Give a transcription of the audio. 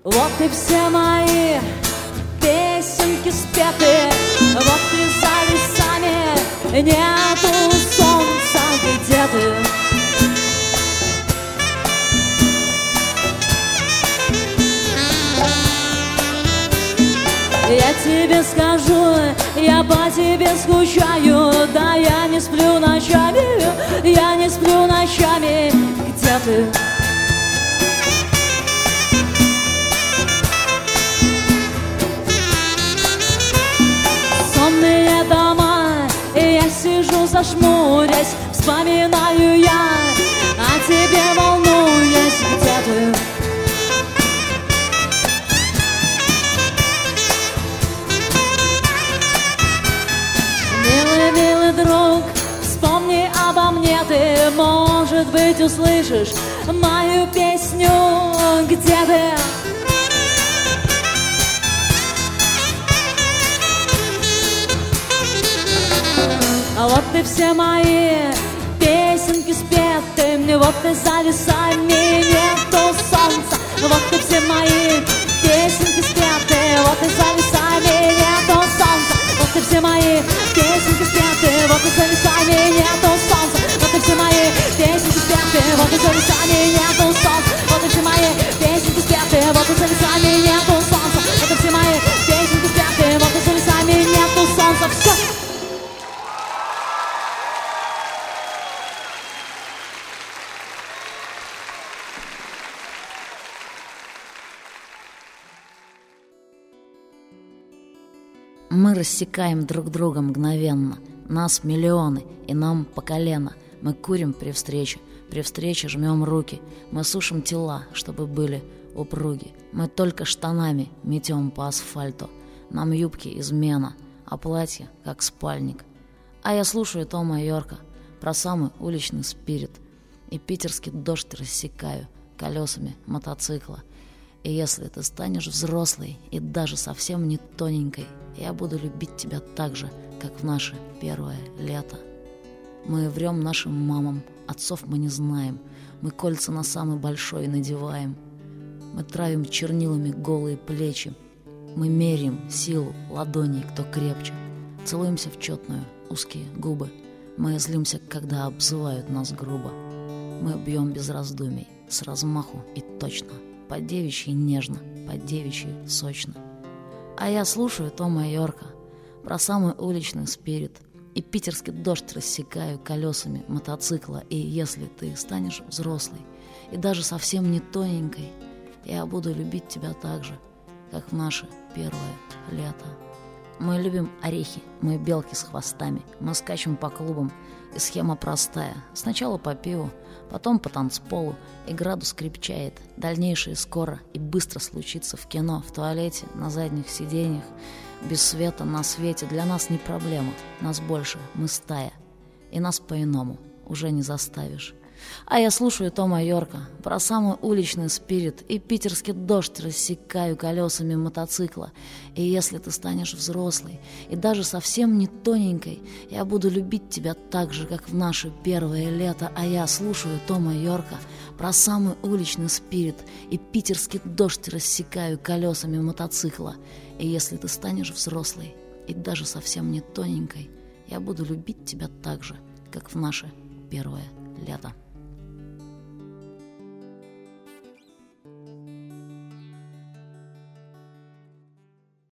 Вот и все мои песенки спеты, вот и за лесами нету солнца, где ты? Я тебе скажу, я по тебе скучаю, да я не сплю ночами, я не сплю ночами, где ты? Сонные дома, и я сижу зажмурясь, вспоминаю я о тебе, волнуюсь, где ты? Милый, милый друг, вспомни обо мне ты, может быть, услышишь мою песню, где ты? А вот и все мои песенки спеты, вот и за лесами нету солнца. Вот и все мои песенки спеты, вот и за лесами нету солнца. Вот и все мои песенки спеты, вот и за лесами нету солнца. Вот и все мои песенки спеты, вот и за лесами нету солнца. Вот и все мои песенки спеты, вот и за лесами нету солнца. Вот и все мои песенки спеты, вот и за лесами нету солнца. Все. Мы рассекаем друг друга мгновенно. Нас миллионы, и нам по колено. Мы курим при встрече жмем руки. Мы сушим тела, чтобы были упруги. Мы только штанами метем по асфальту. Нам юбки измена, а платье как спальник. А я слушаю Тома Йорка про самый уличный спирит. И питерский дождь рассекаю колесами мотоцикла. И если ты станешь взрослой и даже совсем не тоненькой, я буду любить тебя так же, как в наше первое лето. Мы врем нашим мамам, отцов мы не знаем. Мы кольца на самый большой надеваем. Мы травим чернилами голые плечи. Мы меряем силу ладоней, кто крепче. Целуемся в четную, узкие губы. Мы злимся, когда обзывают нас грубо. Мы бьем без раздумий, с размаху и точно. По-девичьи нежно, по-девичьи сочно. А я слушаю Тома Йорка про самый уличный спирит. И питерский дождь рассекаю колесами мотоцикла. И если ты станешь взрослой и даже совсем не тоненькой, я буду любить тебя так же, как в наше первое лето. Мы любим орехи, мы белки с хвостами. Мы скачем по клубам, и схема простая. Сначала по пиву, потом по танцполу, и градус крепчает. Дальнейшее скоро и быстро случится в кино, в туалете, на задних сиденьях. Без света на свете для нас не проблема. Нас больше, мы стая, и нас по-иному уже не заставишь. А я слушаю Тома Йорка про самый уличный спирит. И питерский дождь рассекаю колесами мотоцикла. И если ты станешь взрослой и даже совсем не тоненькой, я буду любить тебя так же, как в наше первое лето. А я слушаю Тома Йорка про самый уличный спирит. И питерский дождь рассекаю колесами мотоцикла. И если ты станешь взрослой и даже совсем не тоненькой, я буду любить тебя так же, как в наше первое лето.